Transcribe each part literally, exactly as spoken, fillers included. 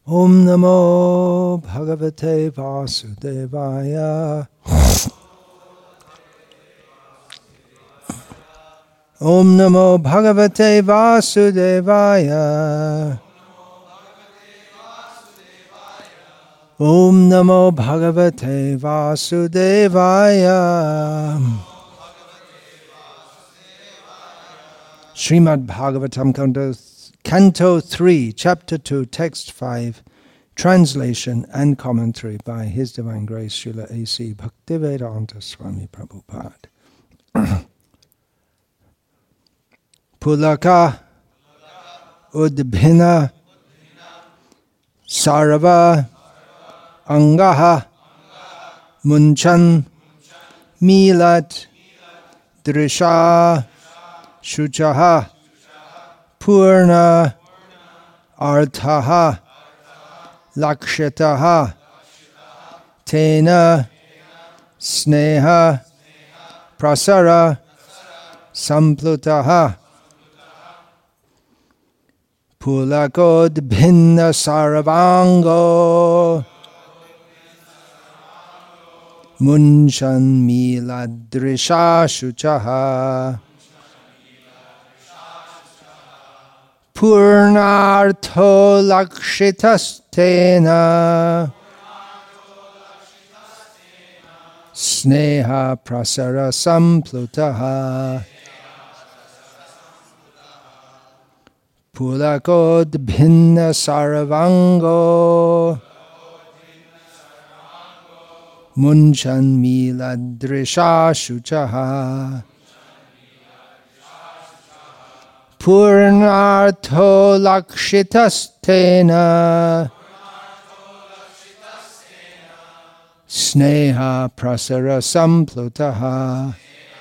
Om Namo Bhagavate Vasudevaya. Om Namo Bhagavate Vasudevaya. Om Namo Bhagavate Vasudevaya. Srimad Bhagavatam Canto, Canto three, Chapter two, Text five, Translation and Commentary by His Divine Grace Srila A C Bhaktivedanta Swami Prabhupada. Pulaka Udbhina Sarava Angaha Munchan Milat Drisha Shuchaha Purna Arthaha Lakshitaha Tena Sneha Prasara Samplutaha Pulakod Bhinna Saravango Munchan Miladrisha Shuchaha Purnartho Lakshitasthena Sneha Prasara Samplutaha Pulakod Bhinna Saravango Munchan Miladrisha Shuchaha Purnartho Lakshitasthena Sneha Prasara Samplutaha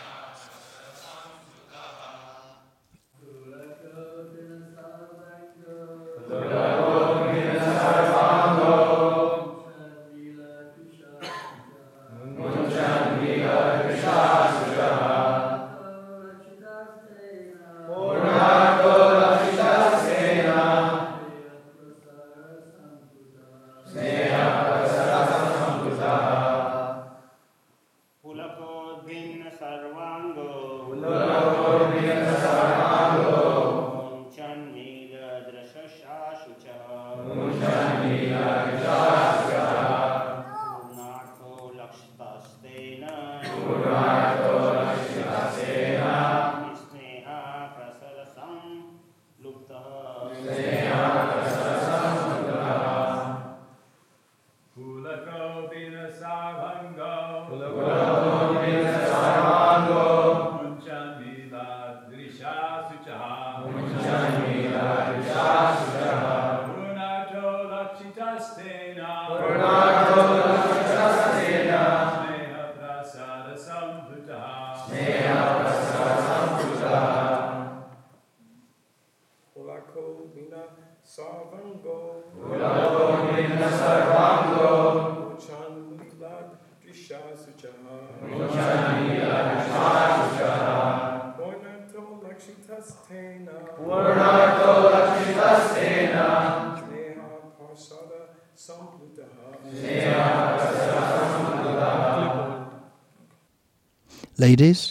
Ladies,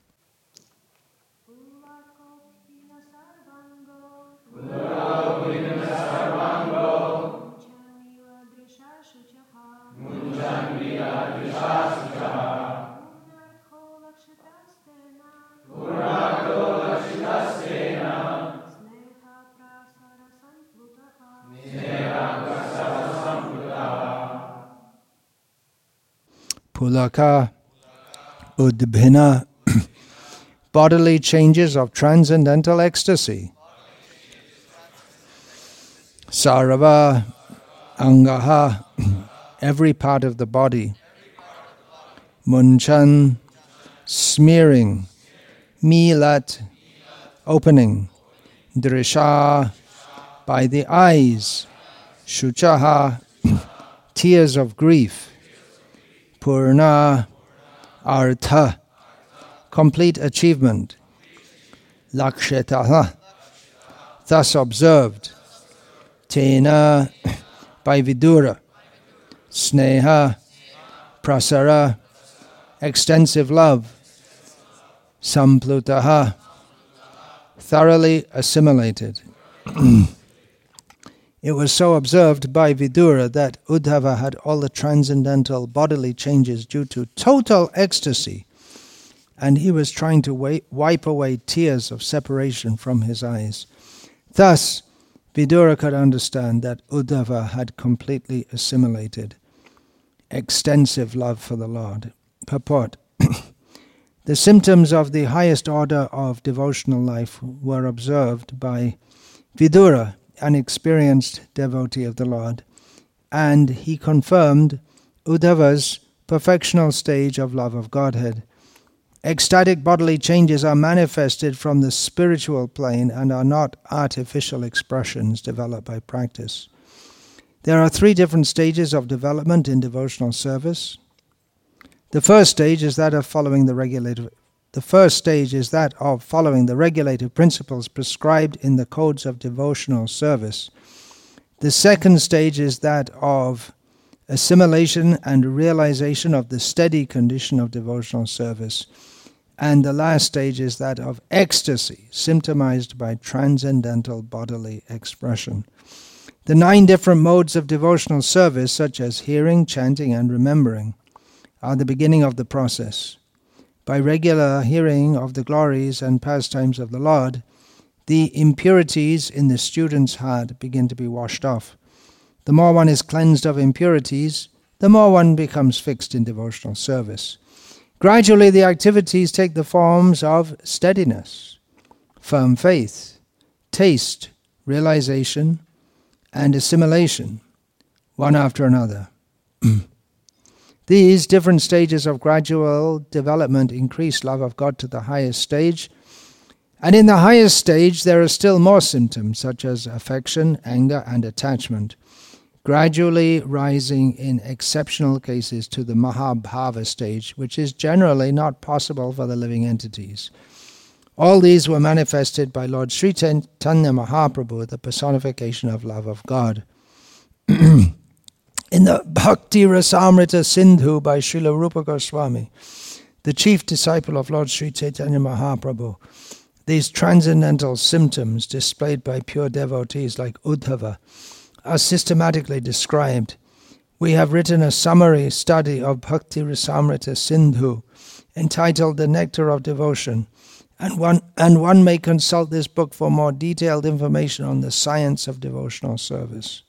Pulaka Udbhina, bodily changes of transcendental ecstasy. Sarava Angaha, every part of the body. Munchan, smearing. Milat, opening. Drisha, by the eyes. Shuchaha, tears of grief. Purna, Artha, complete achievement. Lakshitaha, thus observed. Tena, by Vidura. Sneha, prasara, extensive love. Samplutaha, thoroughly assimilated. It was so observed by Vidura that Uddhava had all the transcendental bodily changes due to total ecstasy, and he was trying to wipe away tears of separation from his eyes. Thus, Vidura could understand that Uddhava had completely assimilated extensive love for the Lord. Purport. The symptoms of the highest order of devotional life were observed by Vidura, an experienced devotee of the Lord, and he confirmed Uddhava's perfectional stage of love of Godhead. Ecstatic bodily changes are manifested from the spiritual plane and are not artificial expressions developed by practice. There are three different stages of development in devotional service. The first stage is that of following the regulative The first stage is that of following the regulative principles prescribed in the codes of devotional service. The second stage is that of assimilation and realization of the steady condition of devotional service. And the last stage is that of ecstasy, symptomized by transcendental bodily expression. The nine different modes of devotional service, such as hearing, chanting, and remembering, are the beginning of the process. By regular hearing of the glories and pastimes of the Lord, the impurities in the student's heart begin to be washed off. The more one is cleansed of impurities, the more one becomes fixed in devotional service. Gradually, the activities take the forms of steadiness, firm faith, taste, realization, and assimilation, one after another. These different stages of gradual development increase love of God to the highest stage, and in the highest stage there are still more symptoms such as affection, anger, and attachment, gradually rising in exceptional cases to the Mahabhava stage, which is generally not possible for the living entities. All these were manifested by Lord Sri Chaitanya Mahaprabhu, the personification of love of God. In the Bhakti Rasamrita Sindhu by Srila Rupa Goswami, the chief disciple of Lord Sri Chaitanya Mahaprabhu, these transcendental symptoms displayed by pure devotees like Uddhava are systematically described. We have written a summary study of Bhakti Rasamrita Sindhu entitled The Nectar of Devotion, and one, and one may consult this book for more detailed information on the science of devotional service.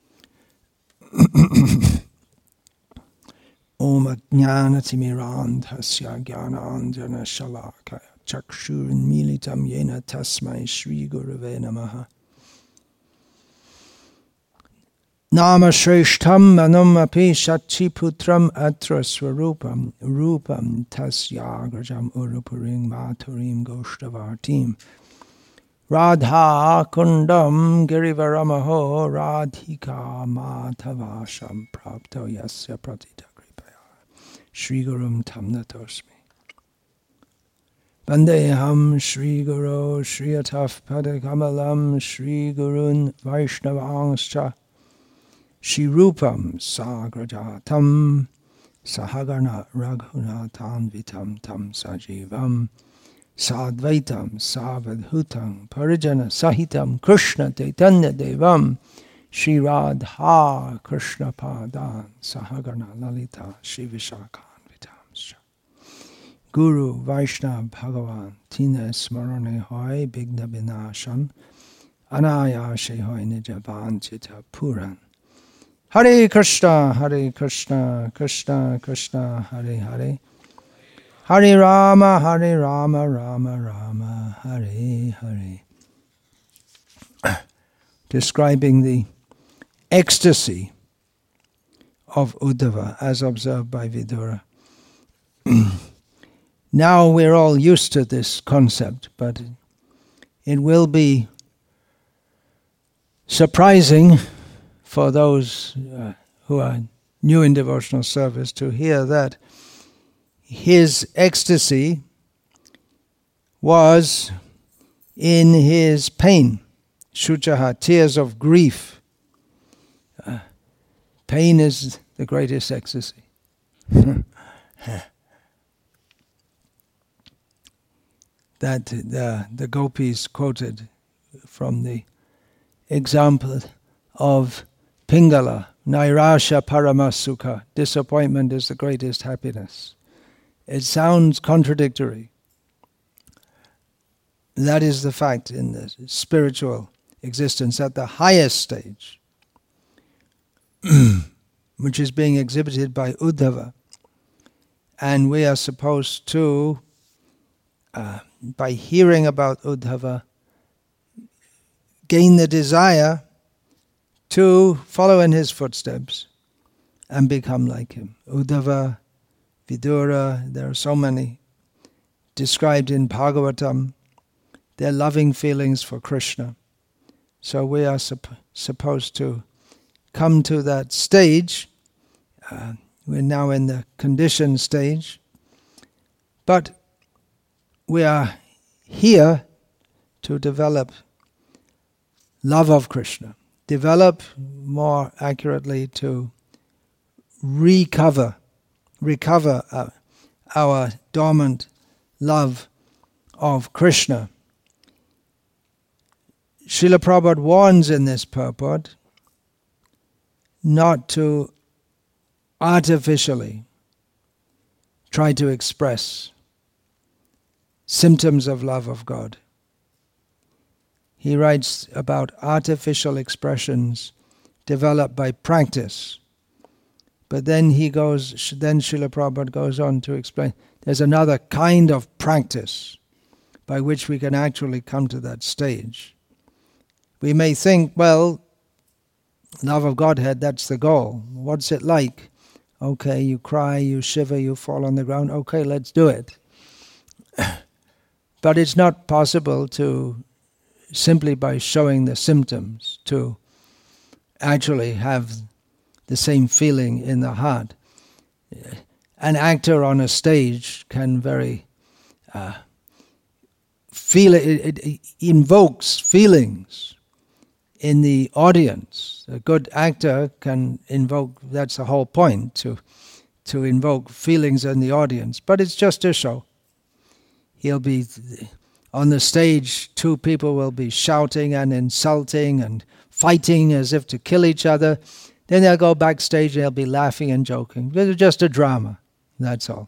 Om Ajnanatimirandhasya Jnananjana Shalakaya Chakshurinmilitam Yena Tasmai Shri Gurave Namaha. Nama Shreshtham Manam Api Shachiputram Atra Swarupam Rupam Tasyagrajam Urupuring Maturim Goshtavartim Radha Kundam Girivaramaho Radhika Madhavasham Prapto Yasya Pratita Kripaya Shri Gurum Tamnatosmi Vandeham Shri Guru Shri Ataf Padakamalam Shri Gurun Vaishnavangscha Shri Rupam Sagrajatam Sahagana Raghunatam Vitam Tam Sajivam Sadvaitam Savadhutam Parijana Sahitam Krishna Chaitanya Devam Shri Radha Krishna Padan Sahagana Lalita Shri Vishakhan Vitamscha Guru Vaishnav Bhagavan Tina Smarane Hoy Bigna Binashan Anayashe Hoy Nijavan Chita Puran Hare Krishna Hare Krishna Krishna Krishna Hare Hare Hare Rama, Hare Rama, Rama Rama, Hare Hare. Describing the ecstasy of Uddhava as observed by Vidura. Now we're all used to this concept, but it will be surprising for those uh, who are new in devotional service to hear that his ecstasy was in his pain, shuchaha, tears of grief. Uh, Pain is the greatest ecstasy. That the, the gopis quoted from the example of Pingala, Nairasha Paramasuka, disappointment is the greatest happiness. It sounds contradictory. That is the fact in the spiritual existence at the highest stage, which is being exhibited by Uddhava. And we are supposed to, uh, by hearing about Uddhava, gain the desire to follow in his footsteps and become like him. Uddhava, Vidura, there are so many described in Bhagavatam, their loving feelings for Krishna. So we are supp- supposed to come to that stage. Uh, we're now in the conditioned stage. But we are here to develop love of Krishna. Develop, more accurately, to recover, recover uh, our dormant love of Krishna. Srila Prabhupada warns in this purport not to artificially try to express symptoms of love of God. He writes about artificial expressions developed by practice. But then he goes, then Srila Prabhupada goes on to explain, there's another kind of practice by which we can actually come to that stage. We may think, well, love of Godhead, that's the goal. What's it like? Okay, you cry, you shiver, you fall on the ground. Okay, let's do it. But it's not possible to, simply by showing the symptoms, to actually have the same feeling in the heart. An actor on a stage can very uh, feel it, it, it invokes feelings in the audience. A good actor can invoke, that's the whole point, to to invoke feelings in the audience. But it's just a show. He'll be on the stage, two people will be shouting and insulting and fighting as if to kill each other. Then they'll go backstage and they'll be laughing and joking. It's just a drama, that's all.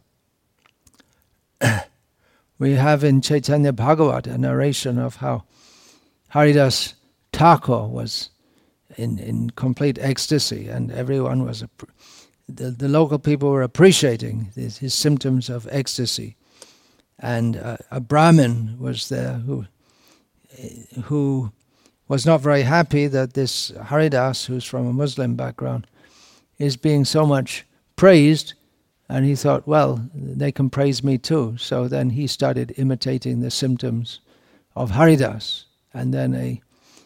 We have in Chaitanya Bhagavat a narration of how Haridas Thakur was in, in complete ecstasy, and everyone was, the, the local people were appreciating his, his symptoms of ecstasy. And uh, a Brahmin was there who who was not very happy that this Haridas, who's from a Muslim background, is being so much praised, and he thought, well, they can praise me too. So then he started imitating the symptoms of Haridas, and then a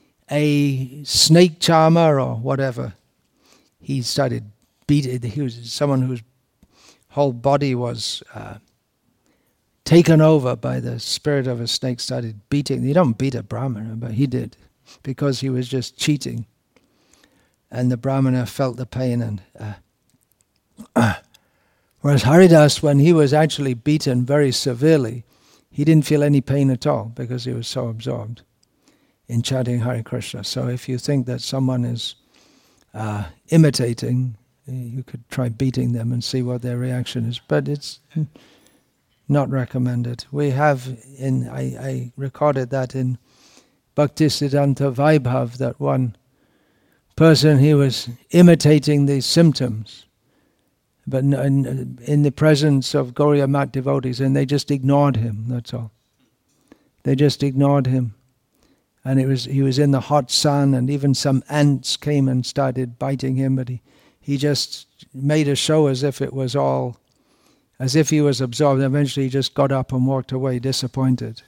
a snake charmer or whatever, he started beating. He was someone whose whole body was uh, taken over by the spirit of a snake, started beating. You don't beat a Brahmana, but he did, because he was just cheating. And the Brahmana felt the pain. And uh, uh, whereas Haridas, when he was actually beaten very severely, he didn't feel any pain at all, because he was so absorbed in chanting Hare Krishna. So if you think that someone is uh, imitating, you could try beating them and see what their reaction is. But it's not recommended. We have in, I, I recorded that in Bhaktisiddhanta Vaibhav, that one person, he was imitating these symptoms, but in, in the presence of Gauriya Math devotees, and they just ignored him, that's all. They just ignored him. And it was he was in the hot sun, and even some ants came and started biting him, but he, he just made a show as if it was all, as if he was absorbed. Eventually he just got up and walked away disappointed.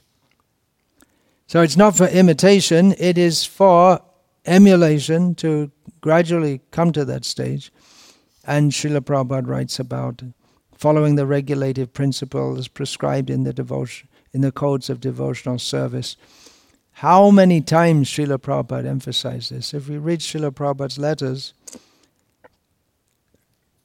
So it's not for imitation, it is for emulation, to gradually come to that stage. And Srila Prabhupada writes about following the regulative principles prescribed in the devotion, in the codes of devotional service. How many times Srila Prabhupada emphasized this? If we read Srila Prabhupada's letters,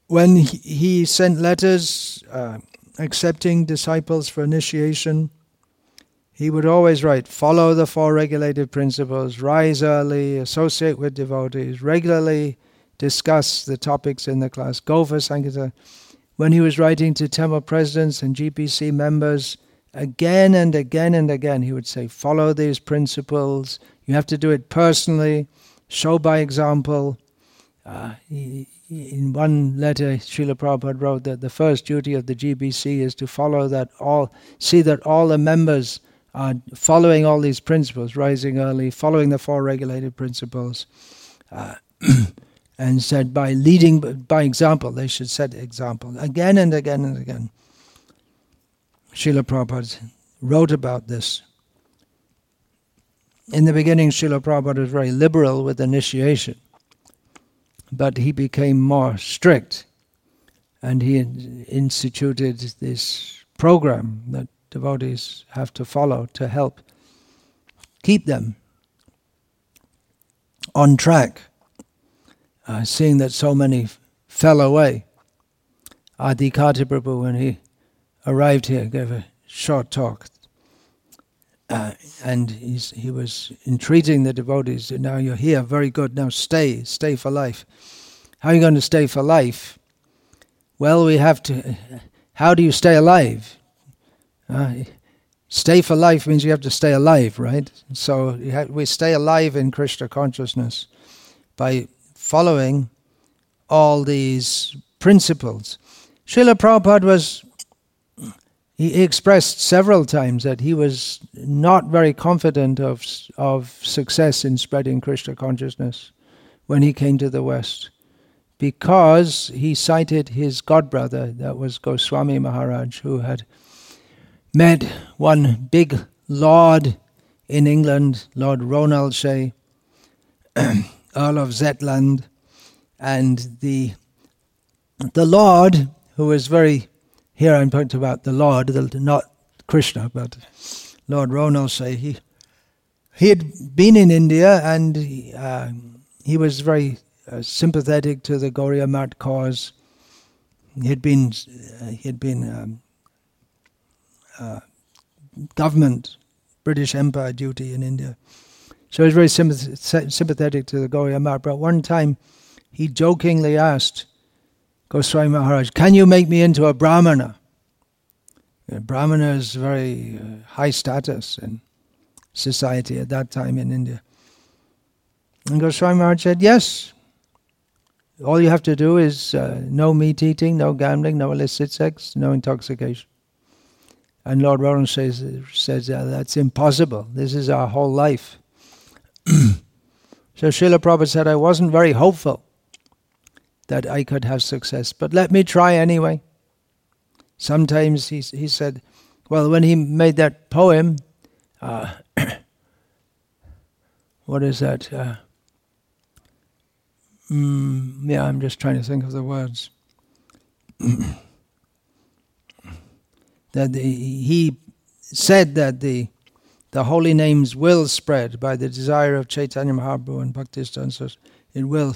when he, he sent letters uh, accepting disciples for initiation, he would always write, follow the four regulated principles, rise early, associate with devotees, regularly discuss the topics in the class, go for Sankirtan. When he was writing to temple presidents and G P C members, again and again and again, he would say, follow these principles. You have to do it personally, show by example. Uh, he, in one letter, Srila Prabhupada wrote that the first duty of the G B C is to follow that all, see that all the members are following all these principles, rising early, following the four regulated principles. Uh, and said by leading by example, they should set example. Again and again and again. Srila Prabhupada wrote about this. In the beginning, Srila Prabhupada was very liberal with initiation, but he became more strict, and he instituted this program that devotees have to follow to help keep them on track. Uh, seeing that so many f- fell away. Adi Karti Prabhu, when he arrived here, gave a short talk. Uh, and he's, he was entreating the devotees, now you're here, very good, now stay, stay for life. How are you going to stay for life? Well, we have to, how do you stay alive? Uh, stay for life means you have to stay alive, right? So you have, we stay alive in Krishna consciousness by following all these principles. Srila Prabhupada was, he expressed several times that he was not very confident of, of success in spreading Krishna consciousness when he came to the West, because he cited his godbrother, that was Goswami Maharaj, who had met one big lord in England, Lord Ronaldshay, Earl of Zetland, and the the Lord, who was very, here I'm talking about the Lord, the, not Krishna, but Lord Ronaldshay, he he had been in India, and he, uh, he was very uh, sympathetic to the Gauriya Math cause. He had been uh, he had been um, uh, government, British Empire duty in India. So he was very sympath- sympathetic to the Gauriya Math. But one time he jokingly asked Goswami Maharaj, can you make me into a Brahmana? A Brahmana is very uh, high status in society at that time in India. And Goswami Maharaj said, yes. All you have to do is uh, no meat eating, no gambling, no illicit sex, no intoxication. And Lord Roran says, says uh, that's impossible. This is our whole life. So Srila Prabhupada said, I wasn't very hopeful that I could have success, but let me try anyway. Sometimes he he said, well, when he made that poem, uh, what is that? Uh, mm, yeah, I'm just trying to think of the words. That the, he said that the the holy names will spread by the desire of Chaitanya Mahaprabhu and Bhaktisiddhanta, so it will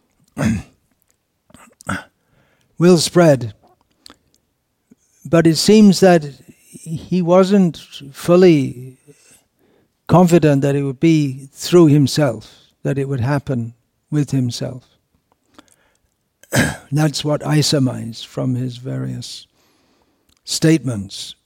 will spread. But it seems that he wasn't fully confident that it would be through himself, that it would happen with himself. That's what I surmise from his various statements.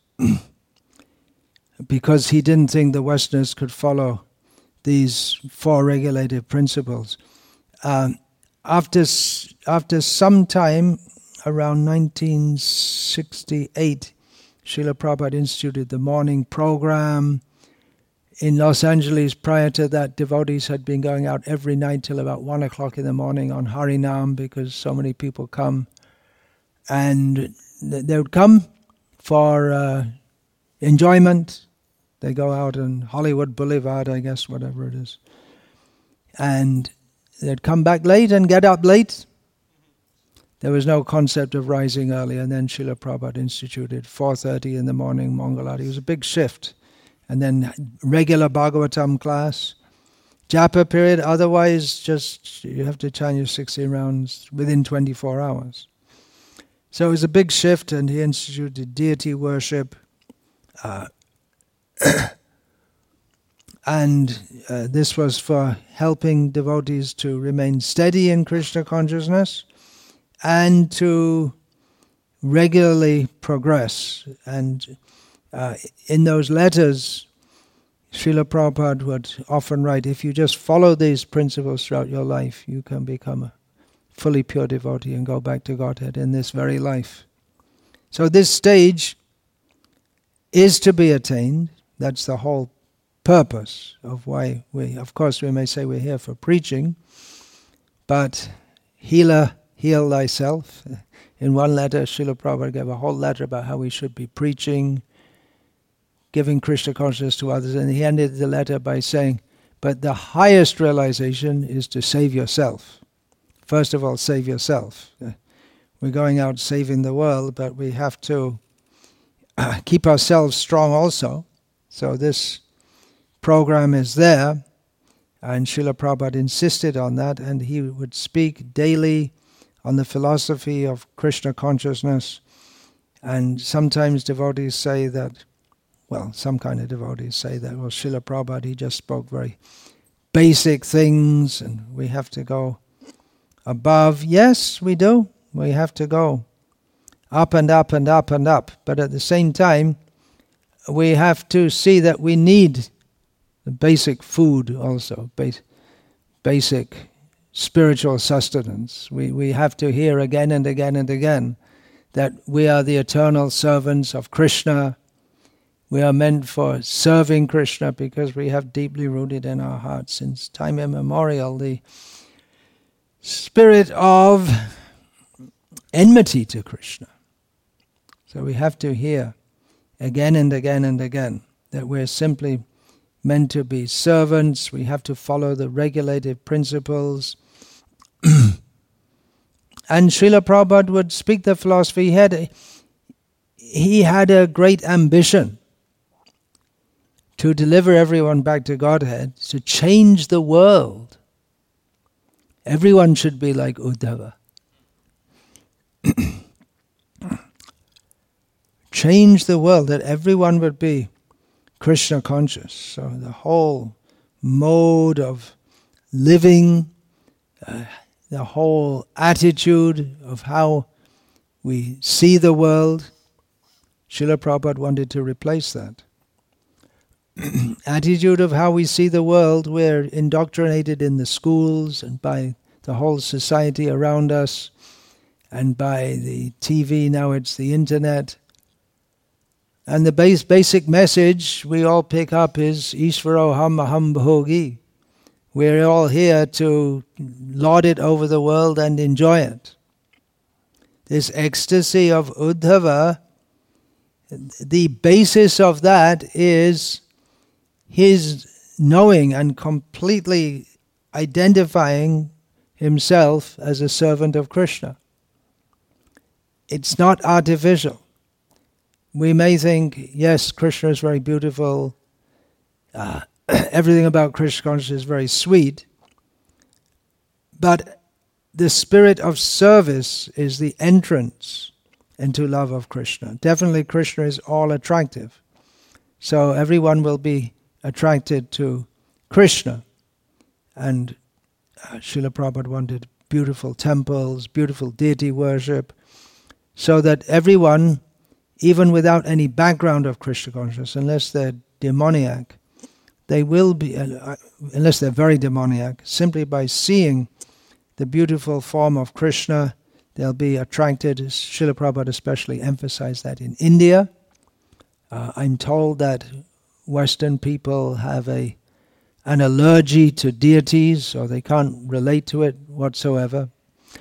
Because he didn't think the Westerners could follow these four regulated principles. Um, after after some time, around nineteen sixty-eight, Srila Prabhupada instituted the morning program. In Los Angeles, prior to that, devotees had been going out every night till about one o'clock in the morning on Harinam because so many people come. And they would come for uh, enjoyment. They go out on Hollywood Boulevard, I guess, whatever it is. And they'd come back late and get up late. There was no concept of rising early, and then Srila Prabhupada instituted four thirty in the morning Mangalati. It was a big shift. And then regular Bhagavatam class, japa period, otherwise just you have to chant your sixteen rounds within twenty-four hours. So it was a big shift, and he instituted deity worship. Uh, and uh, this was for helping devotees to remain steady in Krishna consciousness and to regularly progress. And uh, in those letters, Srila Prabhupada would often write, if you just follow these principles throughout your life, you can become a fully pure devotee and go back to Godhead in this very life. So this stage is to be attained. That's the whole purpose of why we, of course we may say we're here for preaching, but healer, heal thyself. In one letter, Srila Prabhupada gave a whole letter about how we should be preaching, giving Krishna consciousness to others, and he ended the letter by saying, but the highest realization is to save yourself. First of all, save yourself. We're going out saving the world, but we have to uh, keep ourselves strong also. So this program is there, and Srila Prabhupada insisted on that, and he would speak daily on the philosophy of Krishna consciousness. And sometimes devotees say that, well, some kind of devotees say that, well, Srila Prabhupada, he just spoke very basic things, and we have to go above. Yes, we do. We have to go up and up and up and up. But at the same time, we have to see that we need the basic food also, bas- basic spiritual sustenance. We, we have to hear again and again and again that we are the eternal servants of Krishna. We are meant for serving Krishna because we have deeply rooted in our hearts since time immemorial the spirit of enmity to Krishna. So we have to hear again and again and again that we're simply meant to be servants. We have to follow the regulative principles. And Srila Prabhupada would speak the philosophy. He had a, he had a great ambition to deliver everyone back to Godhead, to change the world. Everyone should be like Uddhava. Change the world, that everyone would be Krishna conscious. So the whole mode of living, uh, the whole attitude of how we see the world, Srila Prabhupada wanted to replace that. Attitude of how we see the world, we're indoctrinated in the schools and by the whole society around us and by the T V, now it's the internet. And the base, basic message we all pick up is Ishvaroham Aham Bhogi. We're all here to lord it over the world and enjoy it. This ecstasy of Uddhava, the basis of that is his knowing and completely identifying himself as a servant of Krishna. It's not artificial. We may think, yes, Krishna is very beautiful, uh, everything about Krishna consciousness is very sweet, but the spirit of service is the entrance into love of Krishna. Definitely Krishna is all attractive. So everyone will be attracted to Krishna. And uh, Srila Prabhupada wanted beautiful temples, beautiful deity worship, so that everyone, even without any background of Krishna consciousness, unless they're demoniac, they will be, uh, unless they're very demoniac, simply by seeing the beautiful form of Krishna, they'll be attracted. Srila Prabhupada especially emphasized that in India. Uh, I'm told that Western people have a an allergy to deities, or they can't relate to it whatsoever.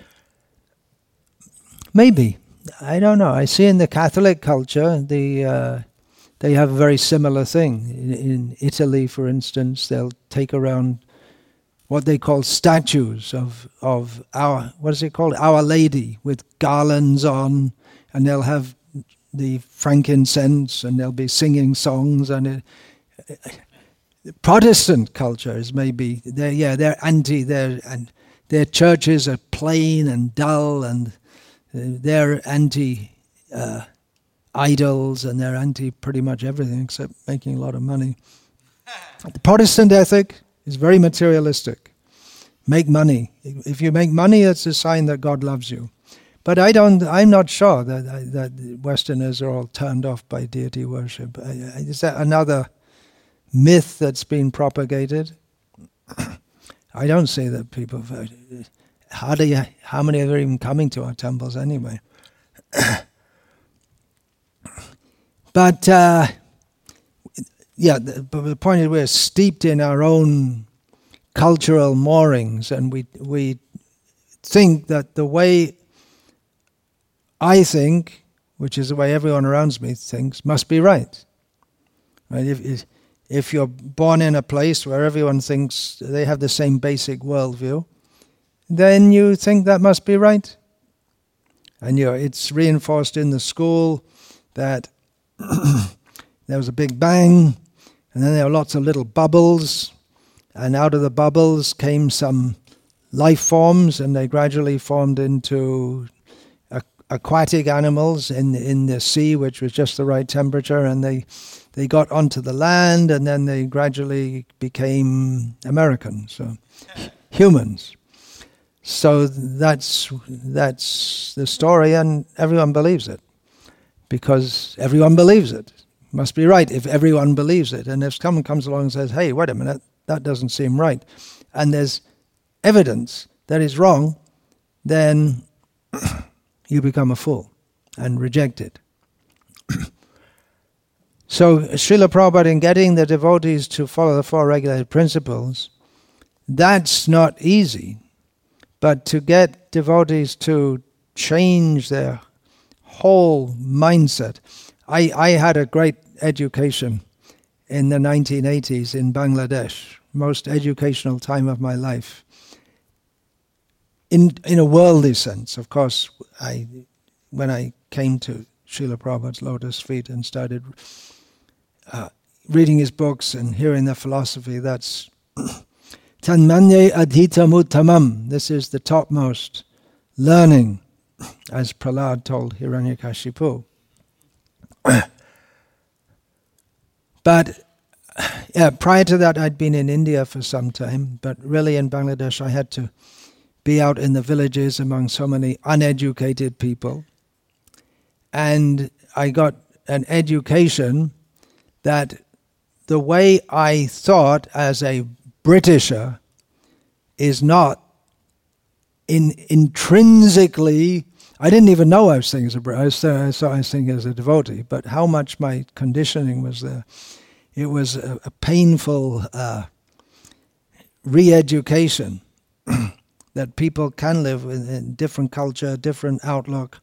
Maybe. I don't know. I see in the Catholic culture, the uh, they have a very similar thing. In, in Italy, for instance, they'll take around what they call statues of of our, what is it called? Our Lady, with garlands on, and they'll have the frankincense, and they'll be singing songs, and it, it, Protestant culture is maybe, they're, yeah, they're anti, they're, and their churches are plain and dull, and They're anti uh, idols, and they're anti pretty much everything except making a lot of money. The Protestant ethic is very materialistic. Make money. If you make money, it's a sign that God loves you. But I don't. I'm not sure that that Westerners are all turned off by deity worship. Is that another myth that's been propagated? I don't say that people. How do you, How many are even coming to our temples anyway? But uh, yeah, the, but the point is, we're steeped in our own cultural moorings, and we we think that the way I think, which is the way everyone around me thinks, must be right. Right? If, if you're born in a place where everyone thinks they have the same basic worldview, then you think that must be right. And you know, it's reinforced in the school that there was a big bang, and then there were lots of little bubbles, and out of the bubbles came some life forms, and they gradually formed into aquatic animals in in the sea, which was just the right temperature, and they they got onto the land, and then they gradually became Americans, so humans. So that's that's the story, and everyone believes it because everyone believes it. It must be right if everyone believes it. And if someone comes along and says, "Hey, wait a minute, that doesn't seem right," and there's evidence that is wrong, then you become a fool and reject it. So Srila Prabhupada, in getting the devotees to follow the four regulated principles, that's not easy. But to get devotees to change their whole mindset. I, I had a great education in the nineteen eighties in Bangladesh, most educational time of my life. In in a worldly sense, of course, I when I came to Srila Prabhupada's lotus feet and started uh, reading his books and hearing their philosophy, that's Tanmanye adhitam uttamam. This is the topmost learning, as Prahlad told Hiranyakashipu. But yeah, prior to that, I'd been in India for some time, but really in Bangladesh, I had to be out in the villages among so many uneducated people. And I got an education that the way I thought as a Britisher is not in intrinsically, I didn't even know I was thinking as a British, I thought I was thinking as a devotee, but how much my conditioning was there. It was a, a painful uh, re-education that people can live with in different culture, different outlook.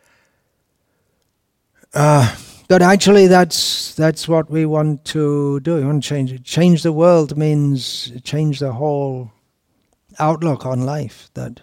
Uh, but actually that's that's what we want to do. We want to change it. Change the world means change the whole outlook on life. That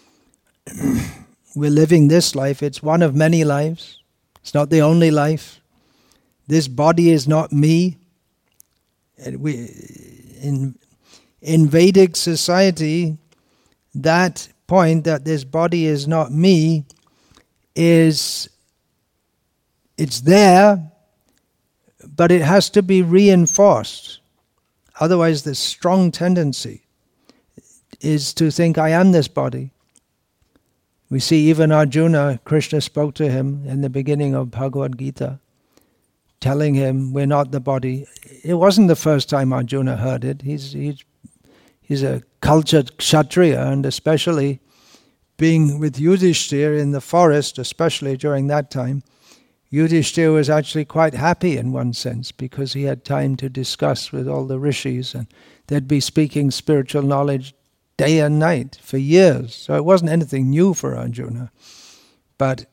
we're living this life. It's one of many lives. It's not the only life. This body is not me. And we, in, in Vedic society, that point that this body is not me is, it's there, but it has to be reinforced. Otherwise, the strong tendency is to think, I am this body. We see even Arjuna, Krishna spoke to him in the beginning of Bhagavad Gita, telling him, we're not the body. It wasn't the first time Arjuna heard it. He's, he's, he's a cultured Kshatriya, and especially being with Yudhishthira in the forest, especially during that time, Yudhishthira was actually quite happy in one sense because he had time to discuss with all the rishis, and they'd be speaking spiritual knowledge day and night for years. So it wasn't anything new for Arjuna. But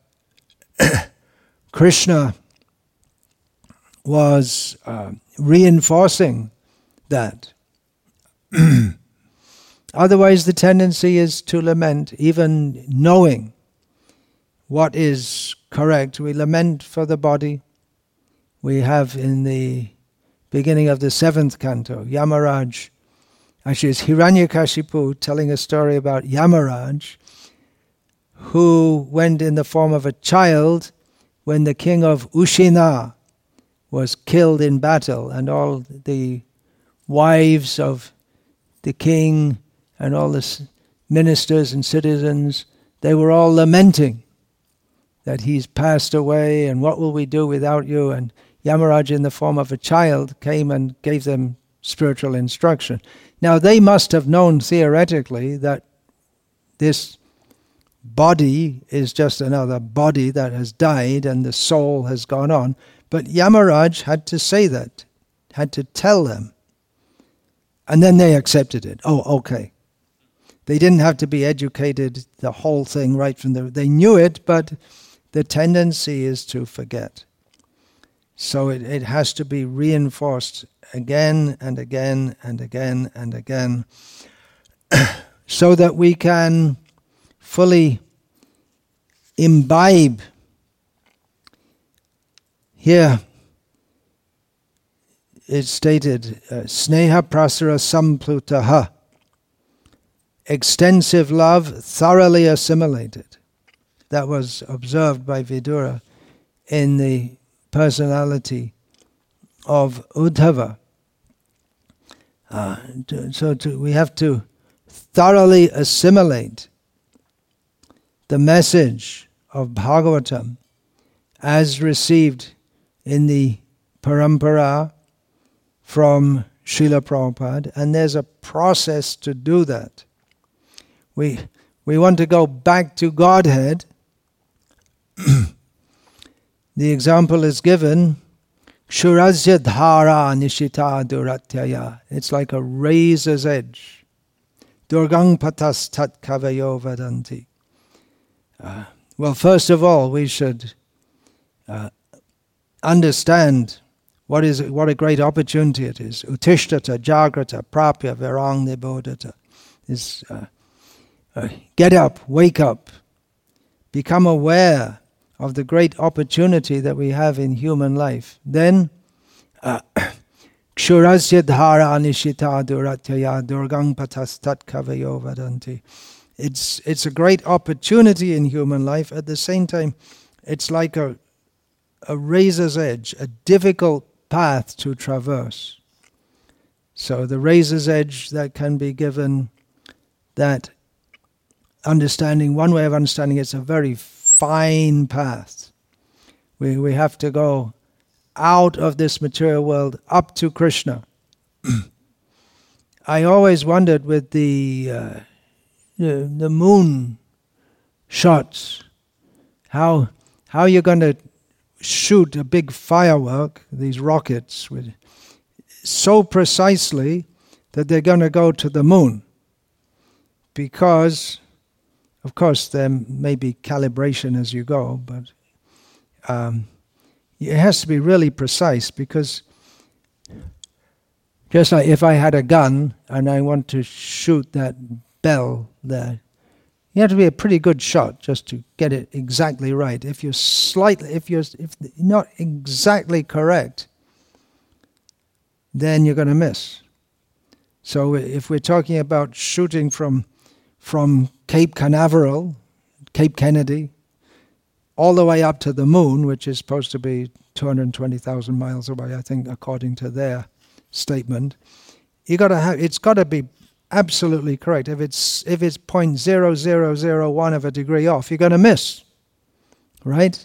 Krishna was uh, reinforcing that. Otherwise, the tendency is to lament, even knowing what is correct. We lament for the body. We have in the beginning of the seventh canto, Yamaraj. Actually, it's Hiranyakashipu telling a story about Yamaraj, who went in the form of a child when the king of Ushina was killed in battle, and all the wives of the king and all the ministers and citizens, they were all lamenting that he's passed away, and what will we do without you? And Yamaraj, in the form of a child, came and gave them spiritual instruction. Now, they must have known theoretically that this body is just another body that has died and the soul has gone on. But Yamaraj had to say that, had to tell them. And then they accepted it. Oh, okay. They didn't have to be educated, the whole thing right from the... They knew it, but the tendency is to forget. So it, it has to be reinforced again and again and again and again so that we can fully imbibe. Here it's stated, uh, Sneha prasara samplutaha, extensive love thoroughly assimilated. That was observed by Vidura in the personality of Uddhava. Uh, to, so to, we have to thoroughly assimilate the message of Bhagavatam as received in the parampara from Srila Prabhupada, and there's a process to do that. We we want to go back to Godhead. The example is given, Kshurasya dhara nishita duratyaya. It's like a razor's edge. Durgang patas tat kavayo vadanti. Uh, well, first of all, we should uh, understand what is what a great opportunity it is. Utishtata, jagrata, prapya, virang nibodhata. Is uh, uh, get up, wake up, become aware of the great opportunity that we have in human life. Then, kshurasya dhara anishita duratyaya durgang patas tat kavayo vadanti. It's it's a great opportunity in human life. At the same time, it's like a a razor's edge, a difficult path to traverse. So the razor's edge that can be given, that understanding, one way of understanding it's a very fine path. We we have to go out of this material world up to Krishna. I always wondered with the uh, the, the moon shots, how how you're going to shoot a big firework, these rockets, with so precisely that they're going to go to the moon. Because, of course, there may be calibration as you go, but um, it has to be really precise, because just like if I had a gun and I want to shoot that bell there, you have to be a pretty good shot just to get it exactly right. If you're slightly, if you're if not exactly correct, then you're going to miss. So if we're talking about shooting from from Cape Canaveral, Cape Kennedy, all the way up to the moon, which is supposed to be two hundred twenty thousand miles away, I think, according to their statement, you got to have. It's got to be absolutely correct. If it's if it's point zero zero zero one of a degree off, you're going to miss, right?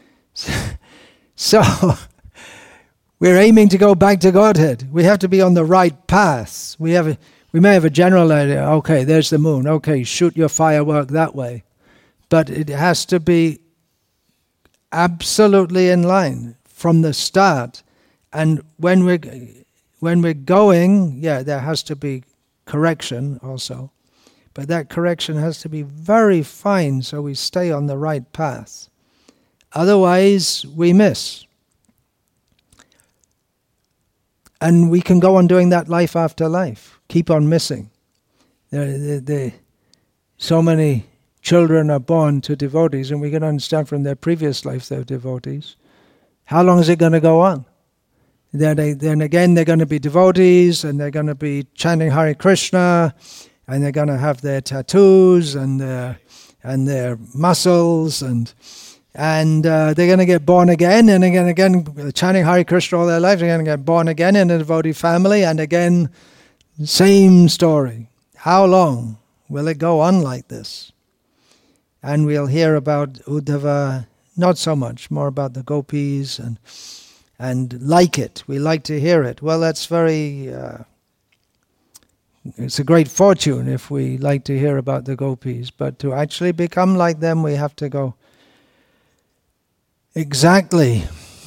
So we're aiming to go back to Godhead. We have to be on the right path. We have a, we may have a general idea. Okay, there's the moon. Okay, shoot your firework that way, but it has to be absolutely in line from the start. And when we're when we're going, yeah, there has to be correction also, but that correction has to be very fine so we stay on the right path. Otherwise, we miss. And we can go on doing that life after life, keep on missing. There, there, there, so many children are born to devotees, and we can understand from their previous life they're devotees. How long is it going to go on? Then, they, then again, they're going to be devotees, and they're going to be chanting Hare Krishna, and they're going to have their tattoos and their and their muscles, and and uh, they're going to get born again, and again, again, chanting Hare Krishna all their life, they're going to get born again in a devotee family, and again, same story. How long will it go on like this? And we'll hear about Uddhava, not so much, more about the gopis, and and like it. We like to hear it. Well, that's very, uh, it's a great fortune if we like to hear about the gopis, but to actually become like them, we have to go exactly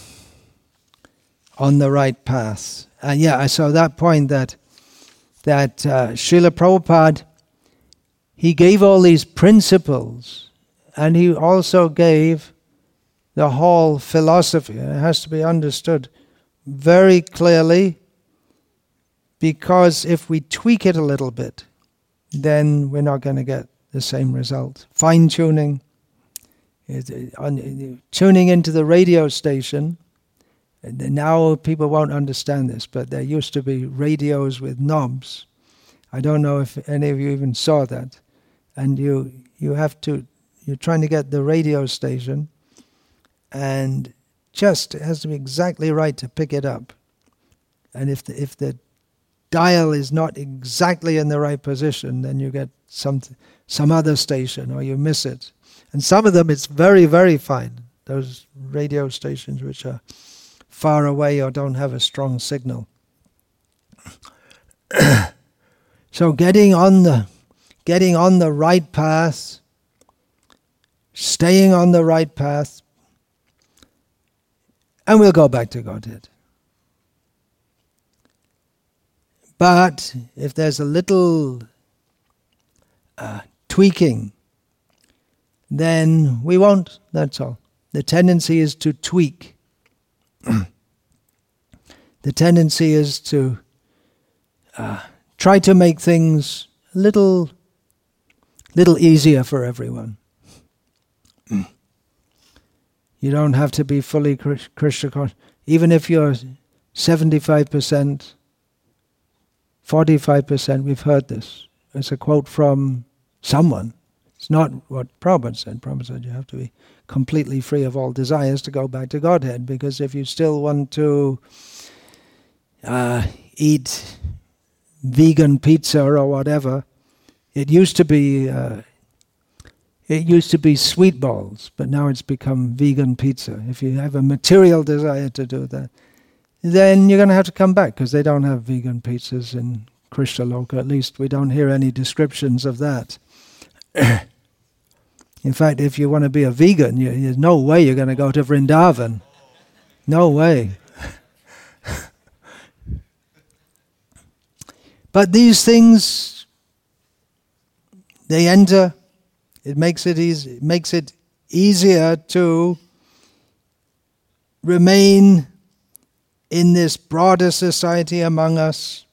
on the right path. And yeah, I saw that point that that uh, Srila Prabhupada, he gave all these principles, and he also gave the whole philosophy. And it has to be understood very clearly, because if we tweak it a little bit, then we're not going to get the same result. Fine-tuning, tuning into the radio station. Now people won't understand this, but there used to be radios with knobs. I don't know if any of you even saw that. And you you have to, you're trying to get the radio station, and just, it has to be exactly right to pick it up. And if the, if the dial is not exactly in the right position, then you get some some other station, or you miss it. And some of them, it's very, very fine. Those radio stations which are far away or don't have a strong signal. So getting on the getting on the right path, staying on the right path, and we'll go back to Godhead. But if there's a little uh, tweaking, then we won't, that's all. The tendency is to tweak. The tendency is to uh, try to make things a little, little easier for everyone. You don't have to be fully Krishna conscious. Even if you're seventy-five percent, forty-five percent, we've heard this. It's a quote from someone. It's not what Prabhupada said. Prabhupada said you have to be completely free of all desires to go back to Godhead, because if you still want to uh, eat vegan pizza or whatever, it used to be uh, it used to be sweet balls, but now it's become vegan pizza. If you have a material desire to do that, then you're going to have to come back, because they don't have vegan pizzas in Krishna Loka. At least we don't hear any descriptions of that. In fact, if you want to be a vegan, you, there's no way you're going to go to Vrindavan. No way. But these things, they enter. It makes it easy. It makes it easier to remain in this broader society among us.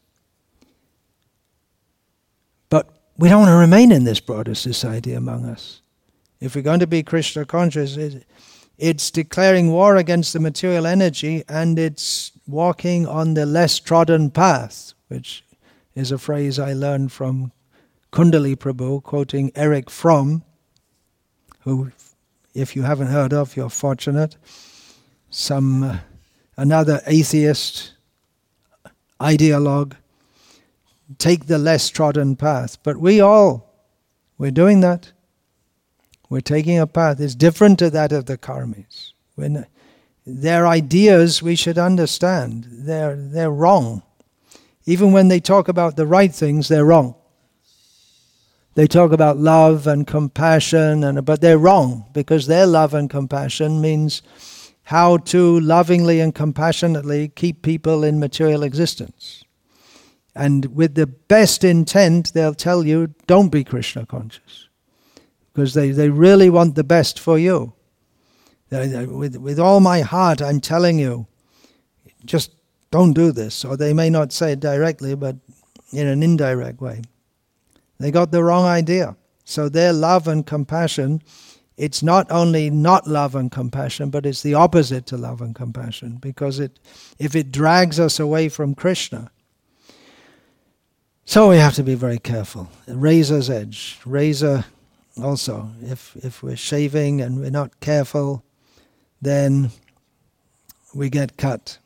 But we don't want to remain in this broader society among us. If we're going to be Krishna conscious, it, it's declaring war against the material energy, and it's walking on the less trodden path, which is a phrase I learned from Kundali Prabhu, quoting Eric Fromm, who, if you haven't heard of, you're fortunate. Some uh, another atheist ideologue. Take the less trodden path. But we all, we're doing that. We're taking a path. It's different to that of the karmis. When their ideas we should understand. They're they're wrong. Even when they talk about the right things, they're wrong. They talk about love and compassion, and but they're wrong, because their love and compassion means how to lovingly and compassionately keep people in material existence. And with the best intent, they'll tell you, don't be Krishna conscious. Because they, they really want the best for you. They, they, with, with all my heart, I'm telling you, just don't do this. Or they may not say it directly, but in an indirect way. They got the wrong idea. So their love and compassion, it's not only not love and compassion, but it's the opposite to love and compassion. Because it, if it drags us away from Krishna, so we have to be very careful. Razor's edge, razor, also. If if we're shaving and we're not careful, then we get cut.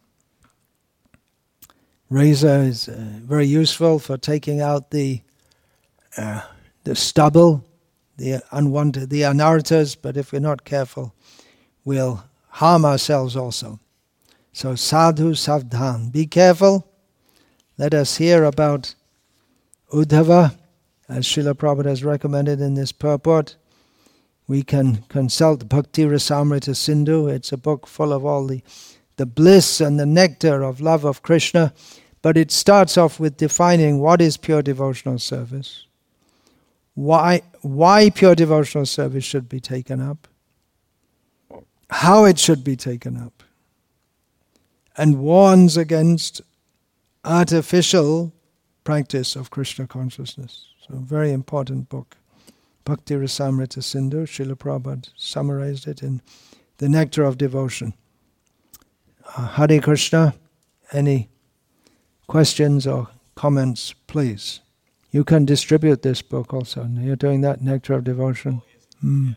Razor is uh, very useful for taking out the uh, the stubble, the unwanted, the anarthas, but if we're not careful, we'll harm ourselves also. So sadhu savdhan, be careful. Let us hear about Uddhava, as Srila Prabhupada has recommended in this purport. We can consult Bhakti Rasamrita Sindhu. It's a book full of all the, the bliss and the nectar of love of Krishna. But it starts off with defining what is pure devotional service, why, why pure devotional service should be taken up, how it should be taken up, and warns against artificial practice of Krishna consciousness. So a very important book. Bhakti Rasamrita Sindhu, Srila Prabhupada summarized it in The Nectar of Devotion. Uh, Hare Krishna, any questions or comments, please. You can distribute this book also. You're doing that, Nectar of Devotion. Mm.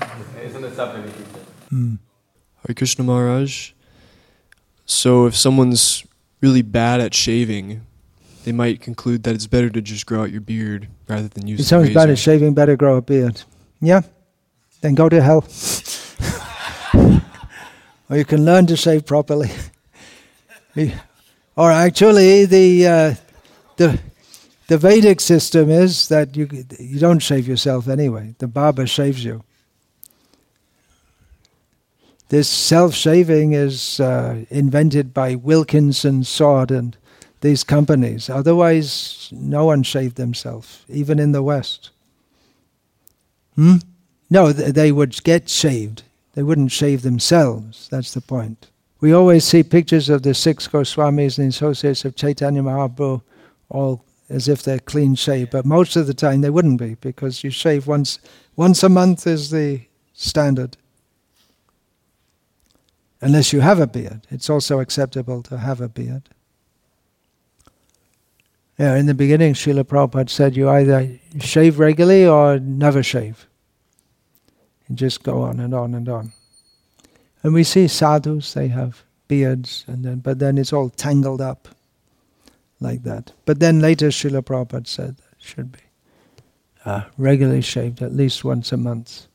Mm. Hare Krishna Maharaj. So if someone's really bad at shaving, they might conclude that it's better to just grow out your beard rather than use if the someone's razor. bad at shaving, better grow a beard. Yeah? Then go to hell. Or you can learn to shave properly. Or actually, the uh, the the Vedic system is that you you don't shave yourself anyway. The barber shaves you. This self-shaving is uh, invented by Wilkinson Sword and these companies. Otherwise, no one shaved themselves, even in the West. Hmm? No, th- they would get shaved. They wouldn't shave themselves. That's the point. We always see pictures of the six Goswamis and the associates of Chaitanya Mahaprabhu all as if they're clean shaved, but most of the time they wouldn't be, because you shave once once a month is the standard. Unless you have a beard. It's also acceptable to have a beard. Yeah, in the beginning, Srila Prabhupada said you either shave regularly or never shave. And just go on and on and on. And we see sadhus, they have beards, and then but then it's all tangled up like that. But then later Srila Prabhupada said that it should be uh, regularly shaved at least once a month.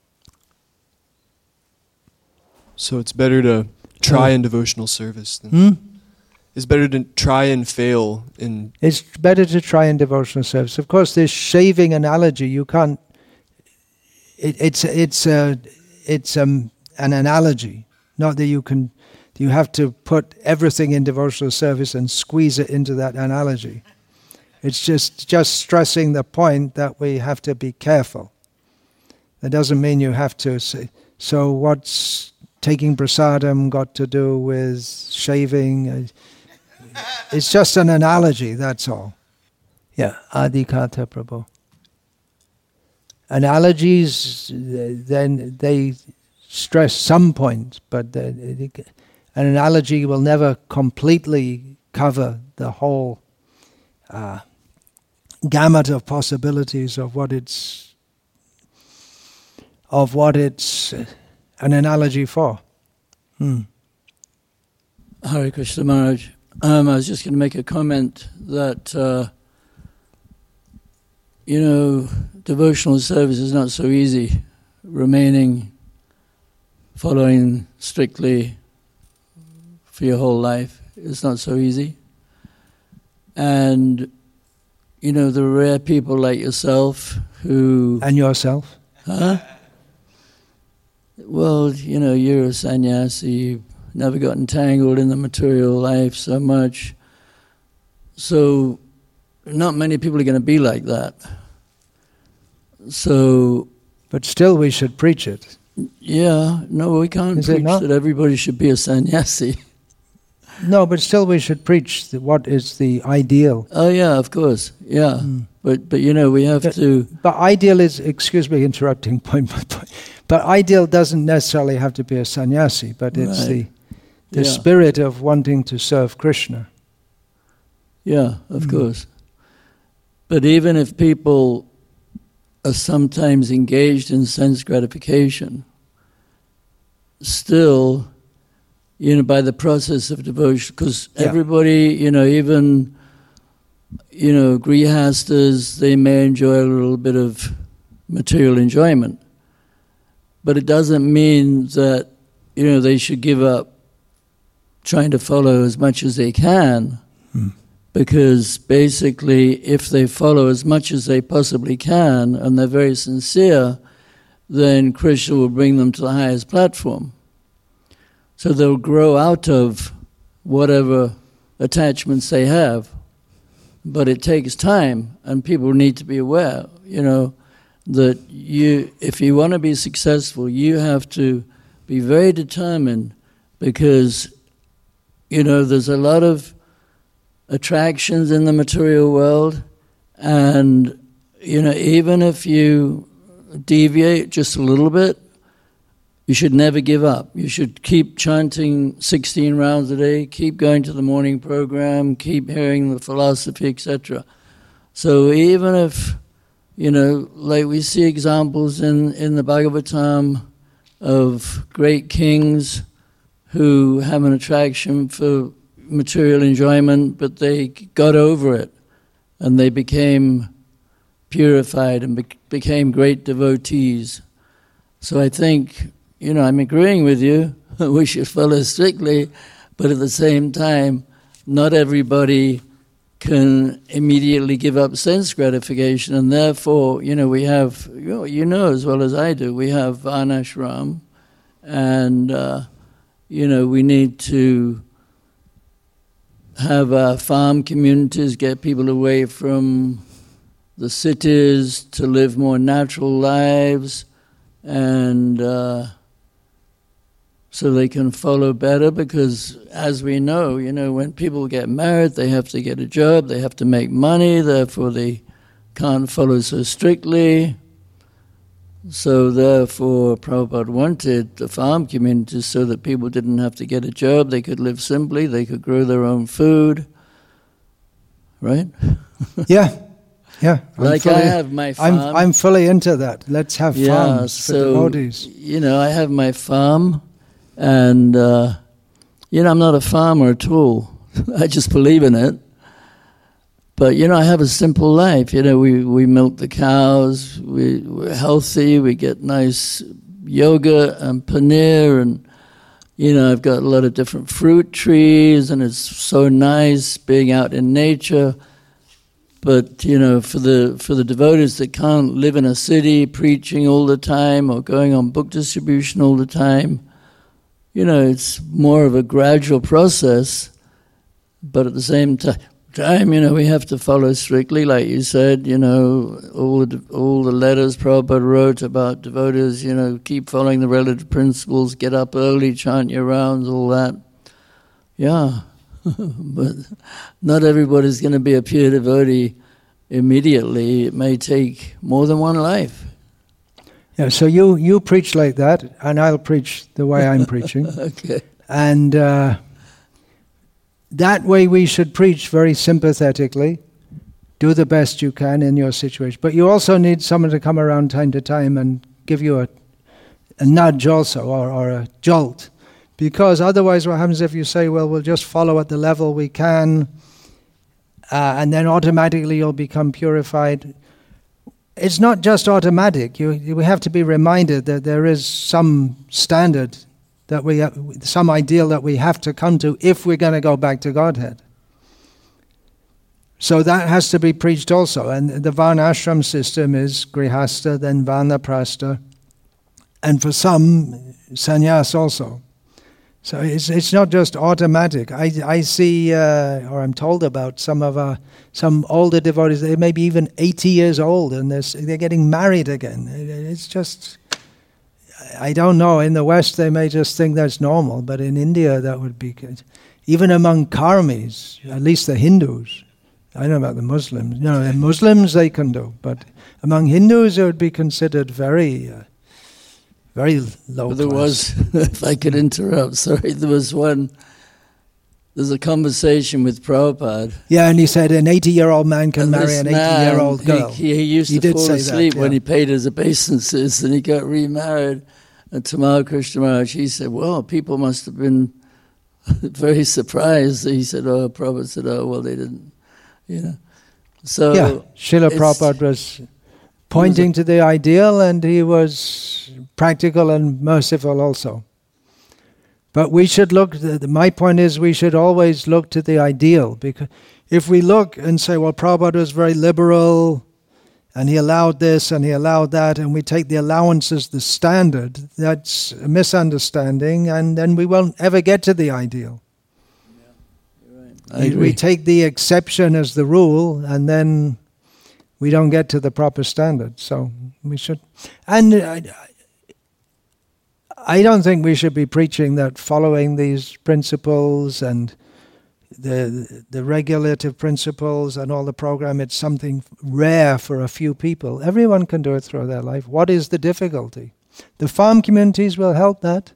So it's better to try in devotional service than... Hmm? It's better to try and fail in... It's better to try in devotional service. Of course, this shaving analogy, you can't... It, it's it's a, it's um, an analogy. Not that you can... You have to put everything in devotional service and squeeze it into that analogy. It's just, just stressing the point that we have to be careful. That doesn't mean you have to say... So what's taking prasadam got to do with shaving? It's just an analogy, that's all. Yeah, Adhikata Prabhu. Analogies, then they stress some point, but an analogy will never completely cover the whole uh, gamut of possibilities of what it's of what it's uh, an analogy for. Hmm. Hare Krishna Maharaj. Um, I was just going to make a comment that, uh, you know, devotional service is not so easy. Remaining, following strictly for your whole life is not so easy. And, you know, the rare people like yourself who... And yourself? Huh? Well, you know, you're a sannyasi, never got entangled in the material life so much. So not many people are going to be like that. So... But still we should preach it. Yeah, no, we can't Is preach it not? that everybody should be a sannyasi. No, but still we should preach the, what is the ideal. Oh yeah, of course, yeah. Mm. But, but you know, we have but, to... But ideal is, excuse me interrupting point by point, but ideal doesn't necessarily have to be a sannyasi, but it's Right. the the Yeah. spirit of wanting to serve Krishna. Yeah, of Mm. course. But even if people are sometimes engaged in sense gratification, still, you know, by the process of devotion, because Yeah. everybody, you know, even, you know, grihastas, they may enjoy a little bit of material enjoyment, but it doesn't mean that, you know, they should give up trying to follow as much as they can, Hmm. because basically if they follow as much as they possibly can and they're very sincere, then Krishna will bring them to the highest platform. So they'll grow out of whatever attachments they have. But it takes time, and people need to be aware, you know, that you, if you want to be successful, you have to be very determined, because, you know, there's a lot of attractions in the material world, and, you know, even if you deviate just a little bit, you should never give up. You should keep chanting sixteen rounds a day, keep going to the morning program, keep hearing the philosophy, et cetera. So even if, you know, like we see examples in, in the Bhagavatam of great kings who have an attraction for material enjoyment, but they got over it and they became purified and be- became great devotees. So I think, you know, I'm agreeing with you, we should follow strictly, but at the same time, not everybody can immediately give up sense gratification, and therefore, you know, we have, you know, you know as well as I do, we have Varnashram, and, uh, you know, we need to have our farm communities, get people away from the cities to live more natural lives, and uh, so they can follow better, because as we know, you know, when people get married, they have to get a job, they have to make money, therefore they can't follow so strictly. So therefore, Prabhupada wanted the farm communities so that people didn't have to get a job, they could live simply, they could grow their own food, right? Yeah, yeah. I'm like fully, I have my farm. I'm, I'm fully into that. Let's have yeah, farms so, for devotees. You know, I have my farm, and, uh, you know, I'm not a farmer at all. I just believe in it. But, you know, I have a simple life. You know, we, we milk the cows, we, we're healthy, we get nice yoga and paneer, and, you know, I've got a lot of different fruit trees, and it's so nice being out in nature. But, you know, for the for the devotees that can't live in a city preaching all the time or going on book distribution all the time, you know, it's more of a gradual process, but at the same time, time, you know, we have to follow strictly, like you said, you know, all the, all the letters Prabhupada wrote about devotees, you know, keep following the relative principles, get up early, chant your rounds, all that. Yeah, but not everybody's going to be a pure devotee immediately. It may take more than one life. Yeah, so you, you preach like that, and I'll preach the way I'm preaching. Okay. And uh, that way we should preach very sympathetically, do the best you can in your situation. But you also need someone to come around time to time and give you a, a nudge also, or, or a jolt. Because otherwise what happens if you say, well, we'll just follow at the level we can, uh, and then automatically you'll become purified. It's not just automatic. You, you have to be reminded that there is some standard, that we have, some ideal that we have to come to if we're going to go back to Godhead. So that has to be preached also. And the Varnashram system is Grihastha, then Vanaprastha, and for some, sannyas also. So it's it's not just automatic. I I see, uh, or I'm told about some of our, some older devotees, they may be even eighty years old, and they're, they're getting married again. It's just, I don't know, in the West they may just think that's normal, but in India that would be good. Even among karmis, at least the Hindus, I don't know about the Muslims, no, the Muslims they can do, but among Hindus it would be considered very, uh, very low There class. was, if I could interrupt, sorry, there was one, there's a conversation with Prabhupada. Yeah, and he said an eighty-year-old man can And marry this an eighty-year-old man, girl. He, he used He to did fall say asleep that, when yeah. he paid his obeisances, and he got remarried. And Tamal Krishna Maharaj, he said, well, people must have been very surprised. He said, oh, Prabhupada said, oh, well, they didn't, you know. So Yeah, Srila it's- Prabhupada was pointing to the ideal, and he was practical and merciful also. But we should look, my point is we should always look to the ideal, because if we look and say, well, Prabhupada was very liberal, and he allowed this and he allowed that, and we take the allowance as the standard, that's a misunderstanding, and then we won't ever get to the ideal. I We- agree. We take the exception as the rule, and then we don't get to the proper standard. So we should, and I, I don't think we should be preaching that following these principles and the the regulative principles and all the program, it's something rare for a few people. Everyone can do it through their life. What is the difficulty? The farm communities will help that.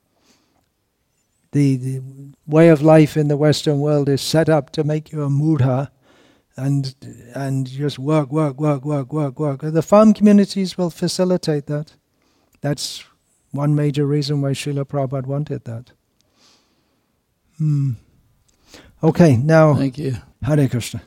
The, the way of life in the Western world is set up to make you a mudha and and just work, work, work, work, work, work. The farm communities will facilitate that. That's one major reason why Srila Prabhupada wanted that. Hmm. Okay, now Thank you. Hare Krishna.